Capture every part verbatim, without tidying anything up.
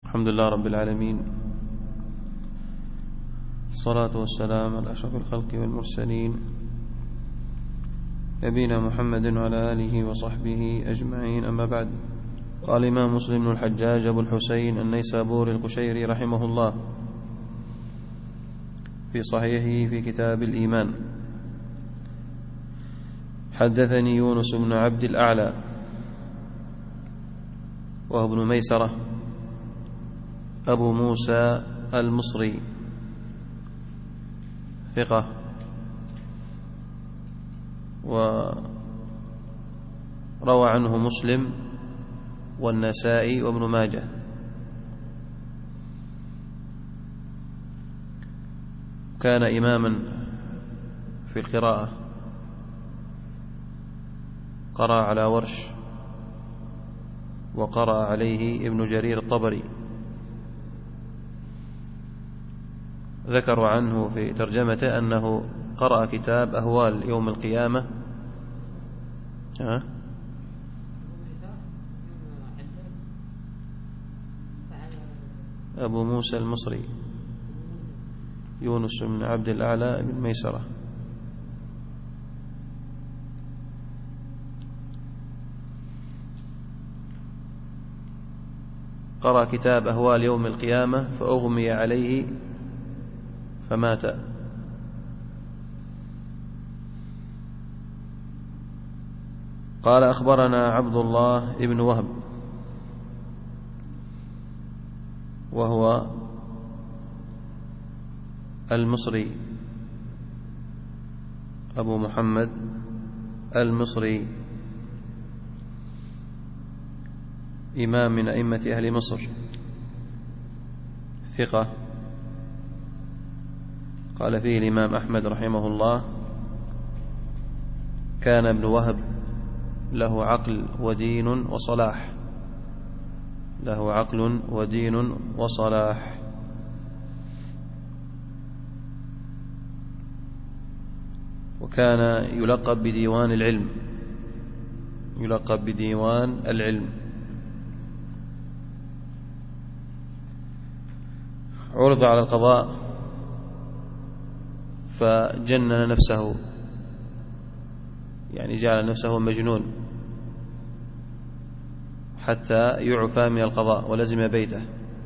الحمد لله رب العالمين، الصلاة والسلام على أشرف الخلق والمرسلين نبينا محمد وعلى آله وصحبه أجمعين، أما بعد. قال الإمام مسلم بن الحجاج أبو الحسين النيسابوري القشيري رحمه الله في صحيحه في كتاب الإيمان: حدثني يونس بن عبد الأعلى وهو ابن ميسرة أبو موسى المصري، ثقة، وروى عنه مسلم والنسائي وابن ماجه. كان إماما في القراءة، قرأ على ورش وقرأ عليه ابن جرير الطبري. ذكروا عنه في ترجمته أنه قرأ كتاب أهوال يوم القيامة ها؟ أبو موسى المصري يونس بن عبد الأعلى بن ميسرة. قرأ كتاب أهوال يوم القيامة فأغمي عليه فمات. قال: أخبرنا عبد الله بن وهب وهو المصري أبو محمد المصري، إمام من أئمة أهل مصر، ثقة. قال فيه الإمام أحمد رحمه الله: كان ابن وهب له عقل ودين وصلاح، له عقل ودين وصلاح. وكان يلقب بديوان العلم، يلقب بديوان العلم. عرض على القضاء فجنن نفسه، يعني جعل نفسه مجنون حتى يعفى من القضاء ولزم بيته.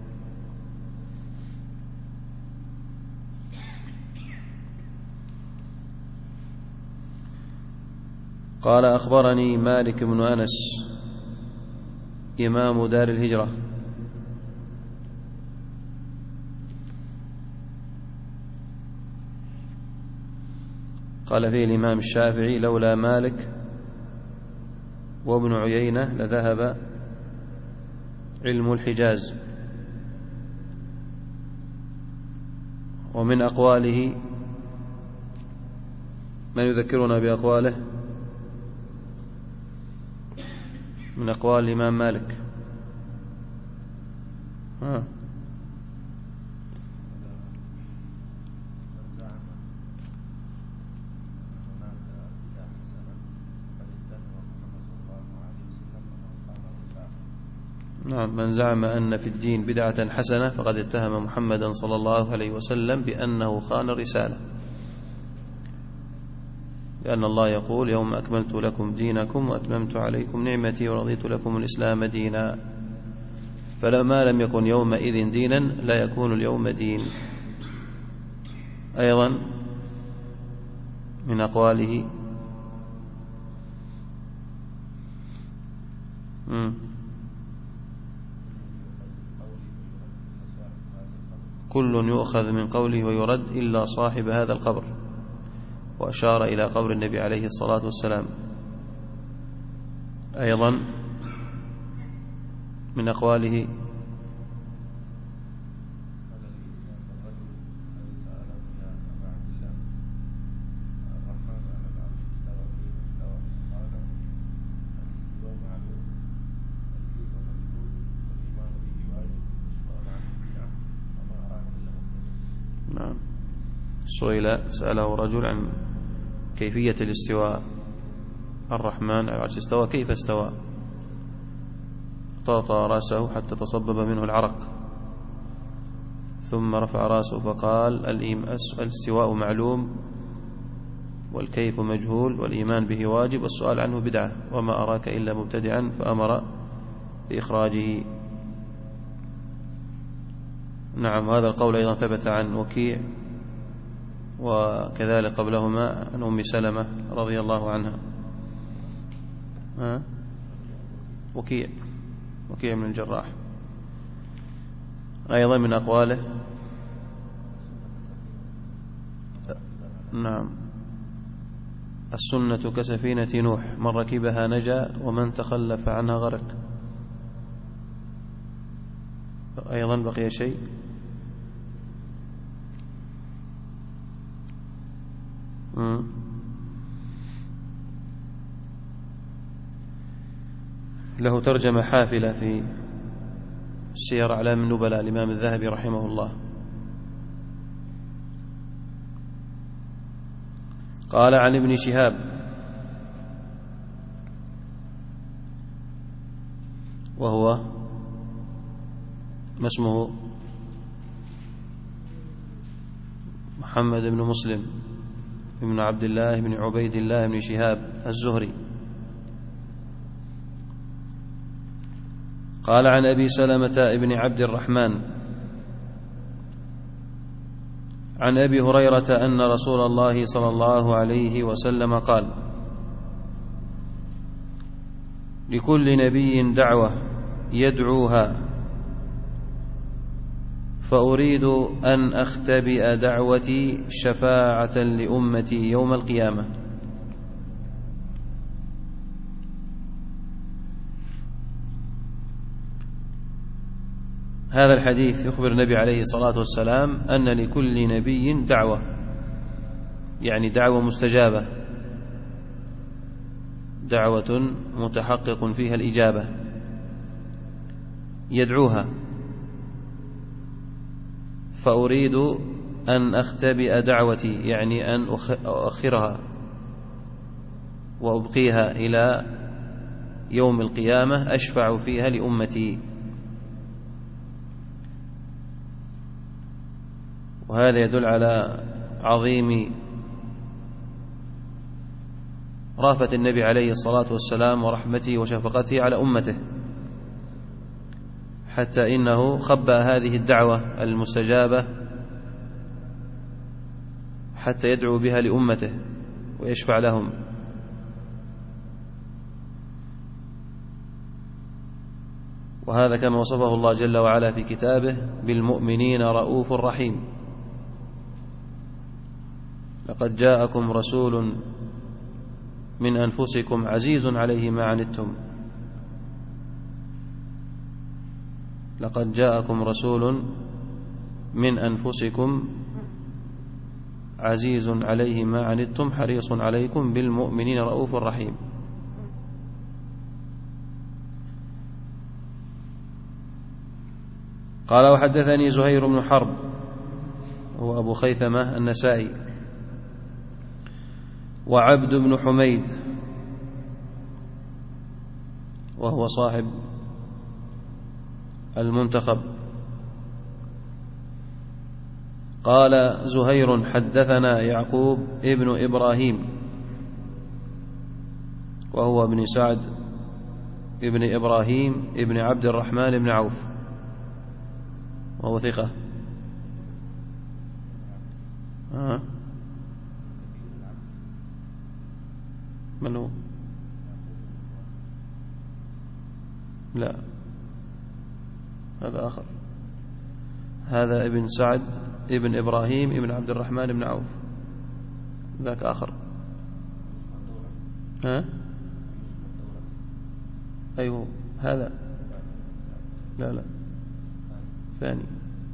قال: أخبرني مالك بن أنس إمام دار الهجرة، قال فيه الإمام الشافعي: لولا مالك وابن عيينة لذهب علم الحجاز. ومن أقواله، من يذكرنا بأقواله من أقوال الإمام مالك؟ ها نعم: من زعم أن في الدين بدعة حسنة فقد اتهم محمدا صلى الله عليه وسلم بأنه خان الرسالة، لأن الله يقول: يوم أكملت لكم دينكم وأتممت عليكم نعمتي ورضيت لكم الإسلام دينا. فلما لم يكن يومئذ دينا لا يكون اليوم دين. أيضا من أقواله: مم. كل يؤخذ من قوله ويرد إلا صاحب هذا القبر، وأشار إلى قبر النبي عليه الصلاة والسلام. أيضا من أقواله: نعم، سئل سأله رجل عن كيفية الاستواء، الرحمن على العرش استوى، كيف استوى؟ طاطا رأسه حتى تصبب منه العرق، ثم رفع رأسه فقال: الاستواء معلوم والكيف مجهول والإيمان به واجب والسؤال عنه بدعة، وما أراك إلا مبتدعا، فأمر بإخراجه. نعم، هذا القول أيضا ثبت عن وكيع، وكذلك قبلهما عن أم سلمة رضي الله عنها. ها؟ وكيع وكيع من الجراح أيضا من أقواله. نعم، السنة كسفينة نوح، من ركبها نجا ومن تخلف عنها غرق. أيضا بقي شيء. مم. له ترجمة حافلة في سير أعلام النبلاء الإمام الذهبي رحمه الله. قال: عن ابن شهاب وهو ما اسمه؟ محمد بن مسلم بن عبد الله بن عبيد الله بن شهاب الزهري. قال: عن أبي سلمة بن عبد الرحمن عن أبي هريرة أن رسول الله صلى الله عليه وسلم قال: لكل نبي دعوة يدعوها، فأريد أن أختبئ دعوتي شفاعة لأمتي يوم القيامة. هذا الحديث يخبر النبي عليه الصلاة والسلام أن لكل نبي دعوة، يعني دعوة مستجابة، دعوة متحقق فيها الإجابة، يدعوها، فأريد أن أختبئ دعوتي، يعني أن أؤخرها وأبقيها إلى يوم القيامة أشفع فيها لأمتي. وهذا يدل على عظيم رافة النبي عليه الصلاة والسلام ورحمته وشفقته على أمته، حتى إنه خبأ هذه الدعوة المستجابة حتى يدعو بها لأمته ويشفع لهم. وهذا كما وصفه الله جل وعلا في كتابه: بالمؤمنين رؤوف رحيم. لقد جاءكم رسول من أنفسكم عزيز عليه ما عنتم لقد جاءكم رسول من أنفسكم عزيز عليه ما عنتم حريص عليكم بالمؤمنين رؤوف رحيم. قال: وحدثني زهير بن حرب هو أبو خيثمة النسائي، وعبد بن حميد وهو صاحب المنتخب. قال زهير: حدثنا يعقوب ابن إبراهيم وهو ابن سعد ابن إبراهيم ابن عبد الرحمن بن عوف، وهو ثقة. آه. من هو؟ لا، هذا آخر. هذا ابن سعد ابن إبراهيم ابن عبد الرحمن بن عوف، ذاك آخر. ها؟ أيوه هذا. لا لا ثاني.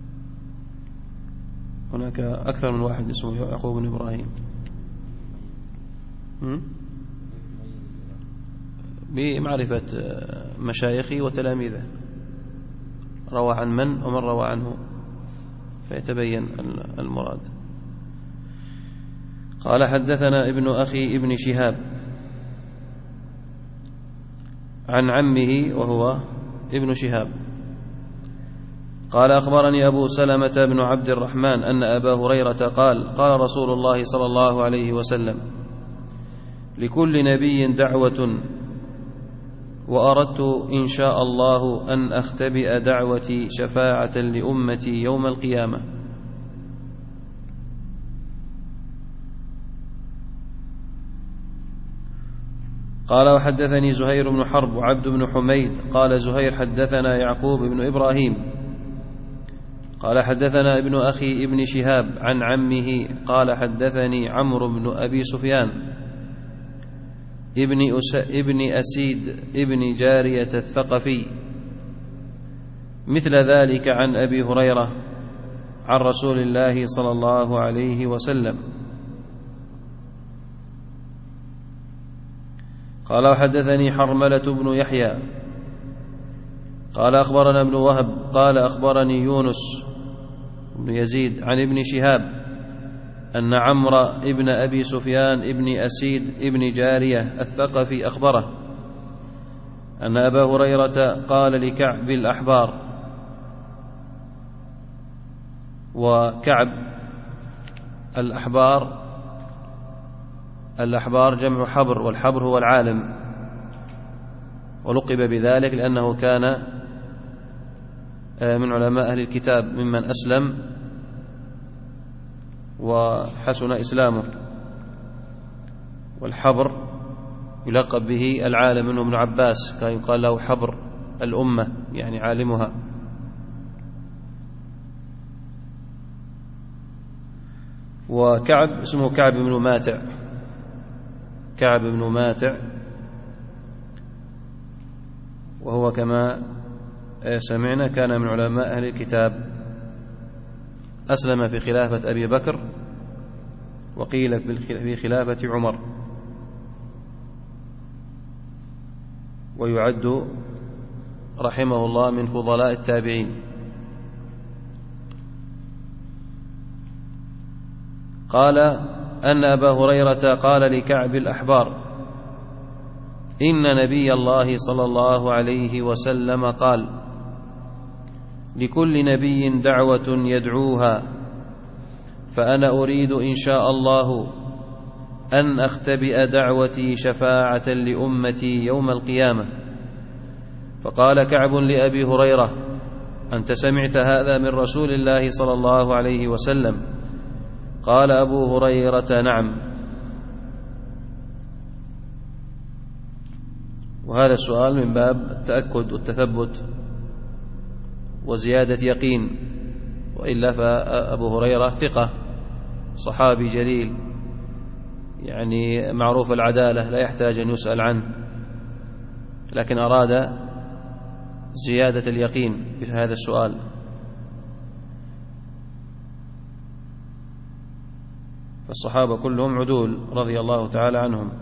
هناك أكثر من واحد اسمه يعقوب بن إبراهيم. بمعرفة مشايخه وتلاميذه، روى عن من ومن روى عنه فيتبين المراد. قال: حدثنا ابن أخي ابن شهاب عن عمه وهو ابن شهاب قال أخبرني أبو سلمة بن عبد الرحمن أن أبا هريرة قال قال رسول الله صلى الله عليه وسلم لكل نبي دعوة وأردت إن شاء الله أن أختبئ دعوتي شفاعة لأمتي يوم القيامة. قال وحدثني زهير بن حرب وعبد بن حميد قال زهير حدثنا يعقوب بن إبراهيم قال حدثنا ابن أخي ابن شهاب عن عمه قال حدثني عمرو بن أبي سفيان ابن, أس ابن أسيد ابن جارية الثقفي مثل ذلك عن أبي هريرة عن رسول الله صلى الله عليه وسلم. قال وحدثني حرملة بن يحيى قال أخبرنا ابن وهب قال أخبرني يونس بن يزيد عن ابن شهاب أن عمرو ابن أبي سفيان ابن أسيد ابن جارية الثقفي أخبره أن أبا هريرة قال لكعب الأحبار، وكعب الأحبار الأحبار جمع حبر، والحبر هو العالم، ولقب بذلك لأنه كان من علماء أهل الكتاب ممن أسلم وحسن إسلامه. والحبر يلقب به العالم منه ابن عباس، كان يقال له حبر الأمة يعني عالمها. وكعب اسمه كعب بن ماتع، كعب بن ماتع، وهو كما سمعنا كان من علماء أهل الكتاب، أسلم في خلافة أبي بكر وقيل في خلافة عمر، ويعد رحمه الله من فضلاء التابعين. قال أن أبا هريرة قال لكعب الأحبار إن نبي الله صلى الله عليه وسلم قال لكل نبي دعوة يدعوها، فأنا أريد إن شاء الله أن أختبئ دعوتي شفاعة لأمتي يوم القيامة. فقال كعب لأبي هريرة أنت سمعت هذا من رسول الله صلى الله عليه وسلم؟ قال أبو هريرة نعم. وهذا السؤال من باب التأكد والتثبت وزيادة يقين، وإلا فأبو هريرة ثقة صحابي جليل يعني معروف العدالة لا يحتاج أن يسأل عنه، لكن أراد زيادة اليقين في هذا السؤال. فالصحابة كلهم عدول رضي الله تعالى عنهم.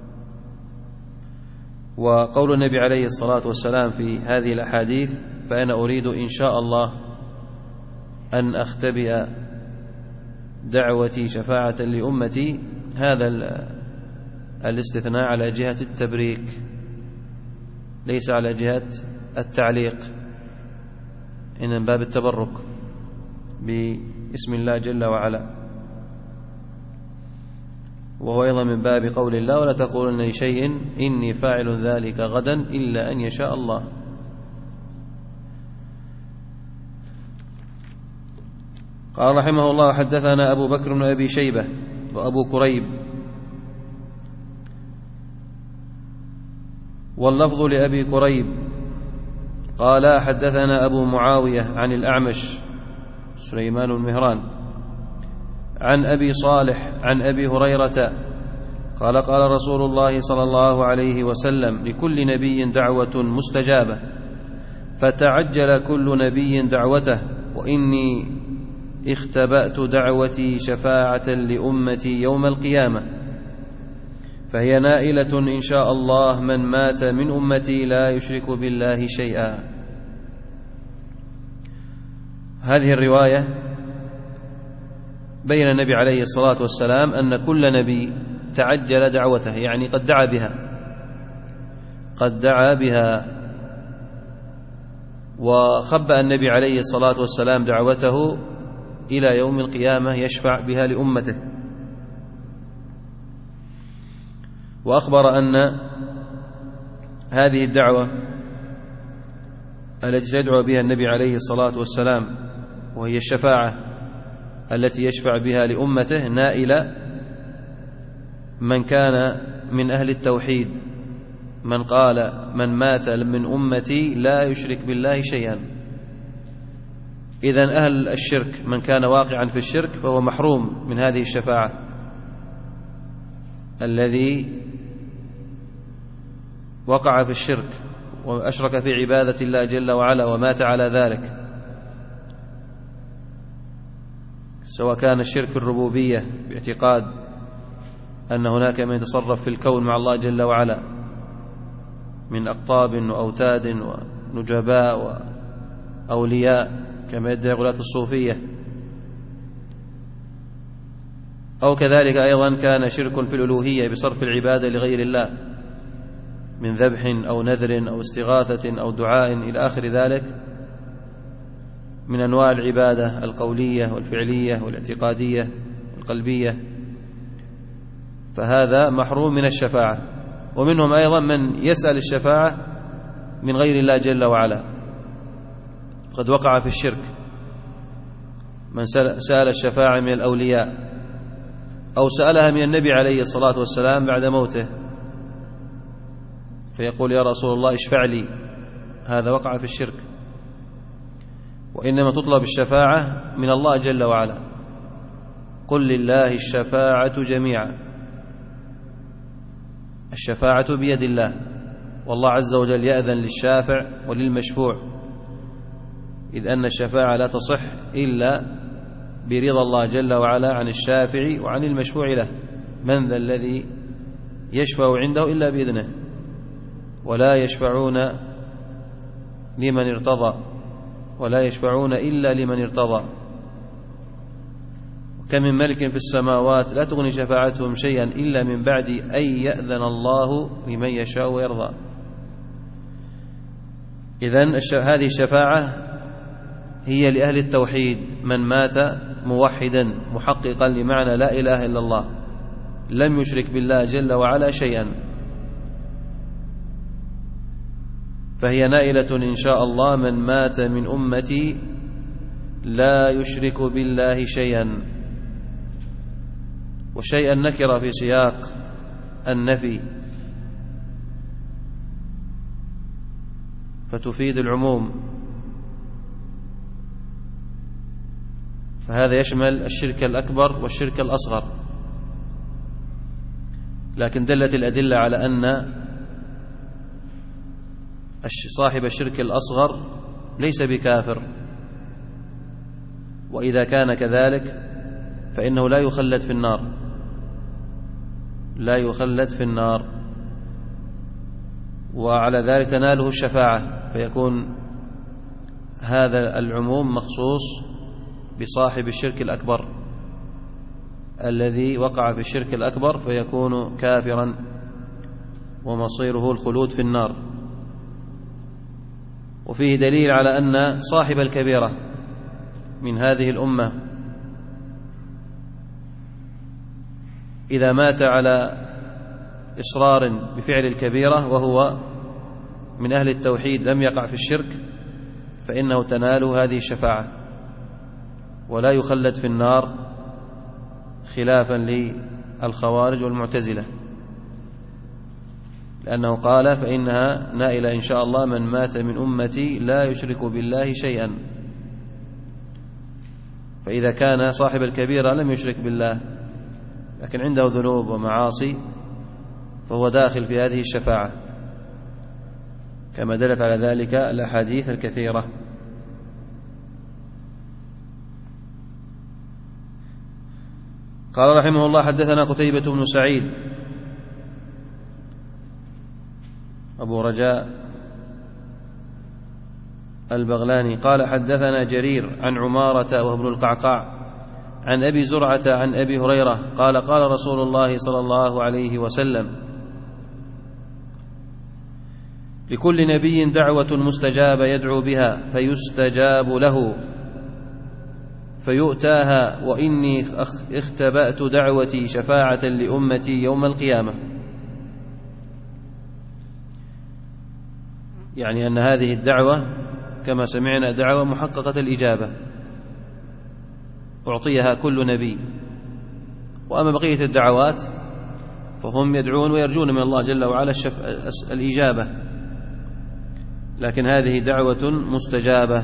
وقول النبي عليه الصلاة والسلام في هذه الأحاديث فأنا أريد إن شاء الله أن أختبئ دعوتي شفاعة لأمتي، هذا الاستثناء على جهة التبريك ليس على جهة التعليق، إن من باب التبرك باسم الله جل وعلا، وهو أيضا من باب قول الله ولا تقولن لشيء إني فاعل ذلك غدا إلا أن يشاء الله. قال رحمه الله حدثنا أبو بكر بن أبي شيبة وأبو كريب، واللفظ لأبي كريب قال حدثنا أبو معاوية عن الأعمش سليمان المهران عن أبي صالح عن أبي هريرة قال قال رسول الله صلى الله عليه وسلم لكل نبي دعوة مستجابة، فتعجل كل نبي دعوته، وإني اختبأت دعوتي شفاعة لأمتي يوم القيامة، فهي نائلة إن شاء الله من مات من أمتي لا يشرك بالله شيئا. هذه الرواية بين النبي عليه الصلاة والسلام أن كل نبي تعجل دعوته، يعني قد دعا بها قد دعا بها وخبأ النبي عليه الصلاة والسلام دعوته إلى يوم القيامة يشفع بها لأمته. وأخبر أن هذه الدعوة التي يدعو بها النبي عليه الصلاة والسلام وهي الشفاعة التي يشفع بها لأمته نائلة من كان من أهل التوحيد، من قال من مات من أمتي لا يشرك بالله شيئا. إذن أهل الشرك من كان واقعا في الشرك فهو محروم من هذه الشفاعة. الذي وقع في الشرك وأشرك في عبادة الله جل وعلا ومات على ذلك، سواء كان الشرك في الربوبية باعتقاد أن هناك من يتصرف في الكون مع الله جل وعلا من أقطاب وأوتاد ونجباء وأولياء كما يدعي غلاة الصوفية، أو كذلك أيضا كان شرك في الألوهية بصرف العبادة لغير الله من ذبح أو نذر أو استغاثة أو دعاء إلى آخر ذلك من أنواع العبادة القولية والفعلية والاعتقادية والقلبية، فهذا محروم من الشفاعة. ومنهم أيضا من يسأل الشفاعة من غير الله جل وعلا، قد وقع في الشرك من سأل الشفاعة من الأولياء أو سألها من النبي عليه الصلاة والسلام بعد موته فيقول يا رسول الله اشفع لي، هذا وقع في الشرك. وإنما تطلب الشفاعة من الله جل وعلا، قل لله الشفاعة جميعا، الشفاعة بيد الله، والله عز وجل يأذن للشافع وللمشفوع، إذ أن الشفاعة لا تصح إلا برضا الله جل وعلا عن الشافع وعن المشفوع له. من ذا الذي يشفع عنده إلا بإذنه، ولا يشفعون لمن ارتضى، ولا يشفعون إلا لمن ارتضى. كم من ملك في السماوات لا تغني شفاعتهم شيئا إلا من بعد أن يأذن الله لمن يشاء ويرضى. إذن هذه الشفاعة هي لأهل التوحيد، من مات موحدا محققا لمعنى لا إله إلا الله لم يشرك بالله جل وعلا شيئا، فهي نائلة إن شاء الله من مات من أمتي لا يشرك بالله شيئا. وشيئا نكر في سياق النفي فتفيد العموم، فهذا يشمل الشرك الأكبر والشرك الأصغر. لكن دلت الأدلة على أن صاحب الشرك الأصغر ليس بكافر، وإذا كان كذلك فإنه لا يخلد في النار، لا يخلد في النار، وعلى ذلك تناله الشفاعة، فيكون هذا العموم مخصوص بصاحب الشرك الأكبر الذي وقع في الشرك الأكبر فيكون كافرا ومصيره الخلود في النار. وفيه دليل على أن صاحب الكبيرة من هذه الأمة إذا مات على إصرار بفعل الكبيرة وهو من أهل التوحيد لم يقع في الشرك فإنه تناله هذه الشفاعة ولا يخلد في النار، خلافا للخوارج والمعتزلة، لأنه قال فإنها نائلة إن شاء الله من مات من أمتي لا يشرك بالله شيئا. فإذا كان صاحب الكبيرة لم يشرك بالله لكن عنده ذنوب ومعاصي فهو داخل في هذه الشفاعة، كما دلت على ذلك الأحاديث الكثيرة. قال رحمه الله حدثنا قتيبة بن سعيد أبو رجاء البغلاني قال حدثنا جرير عن عمارة وهو ابن القعقاع عن أبي زرعة عن أبي هريرة قال قال رسول الله صلى الله عليه وسلم لكل نبي دعوة مستجابة يدعو بها فيستجاب له فيؤتاها، وإني اختبأت دعوتي شفاعة لأمتي يوم القيامة. يعني أن هذه الدعوة كما سمعنا دعوة محققة الإجابة أعطيها كل نبي، وأما بقية الدعوات فهم يدعون ويرجون من الله جل وعلا الإجابة، لكن هذه دعوة مستجابة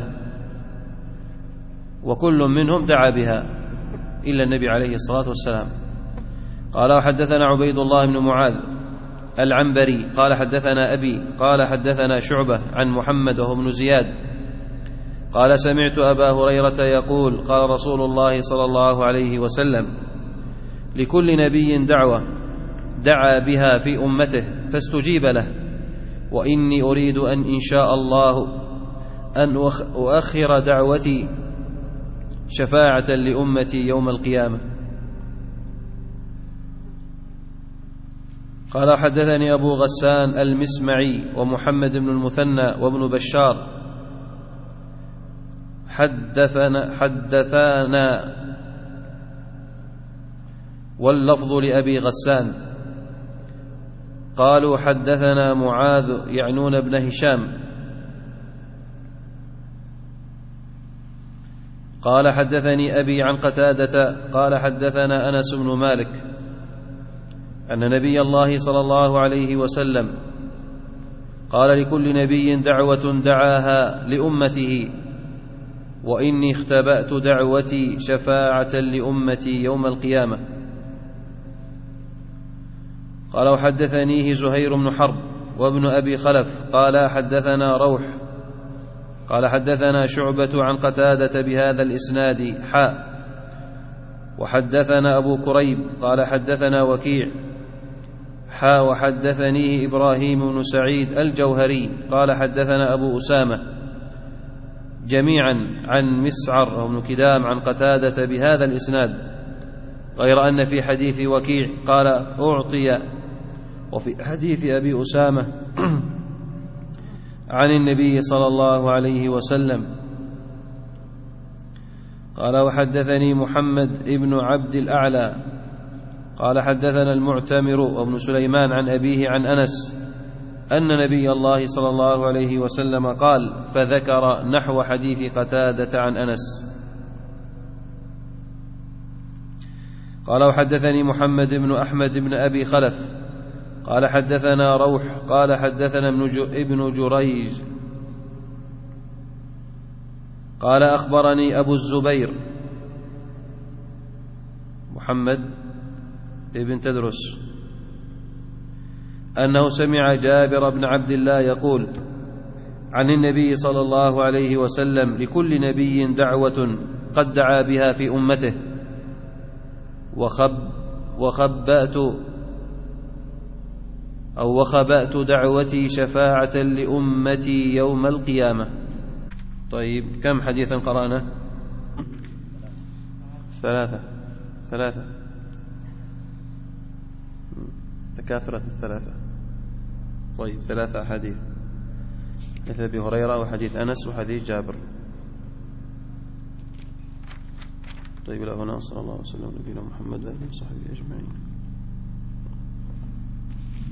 وكل منهم دعا بها إلا النبي عليه الصلاة والسلام. قال وحدثنا عبيد الله بن معاذ العنبري قال حدثنا أبي قال حدثنا شعبة عن محمد وهو ابن زياد قال سمعت أبا هريرة يقول قال رسول الله صلى الله عليه وسلم لكل نبي دعوة دعا بها في أمته فاستجيب له، وإني أريد أن إن شاء الله أن أؤخر دعوتي شفاعة لأمتي يوم القيامة. قال حدثني أبو غسان المسمعي ومحمد بن المثنى وابن بشار حدثنا حدثانا واللفظ لأبي غسان قالوا حدثنا معاذ يعنون ابن هشام قال حدثني أبي عن قتادة قال حدثنا أنس بن مالك أن نبي الله صلى الله عليه وسلم قال لكل نبي دعوة دعاها لأمته، وإني اختبأت دعوتي شفاعة لأمتي يوم القيامة. قال وحدثنيه زهير بن حرب وابن أبي خلف قال حدثنا روح قال حدثنا شعبة عن قتادة بهذا الإسناد حاء وحدثنا أبو كريب قال حدثنا وكيع حاء وحدثنيه إبراهيم بن سعيد الجوهري قال حدثنا أبو أسامة جميعا عن مسعر وابن كدام عن قتادة بهذا الإسناد، غير أن في حديث وكيع قال أعطي، وفي حديث أبي أسامة عن النبي صلى الله عليه وسلم قال وحدثني محمد ابن عبد الأعلى قال حدثنا المعتمر وابن سليمان عن أبيه عن أنس أن نبي الله صلى الله عليه وسلم قال فذكر نحو حديث قتادة عن أنس. قال وحدثني محمد بن أحمد بن أبي خلف قال حدثنا روح قال حدثنا ابن جريج قال أخبرني أبو الزبير محمد ابن تدرس أنه سمع جابر بن عبد الله يقول عن النبي صلى الله عليه وسلم لكل نبي دعوة قد دعا بها في أمته وخب وخبأت أو وخبأت دعوتي شفاعة لأمتي يوم القيامة. طيب كم حديثا قرأنا؟ ثلاثة ثلاثة تكاثرت الثلاثة. طيب ثلاثة أحاديث مثل أبي هريرة وحديث أنس وحديث جابر. طيب إلى هنا صلى الله عليه وسلم نبينا محمد وآله وصحبه أجمعين.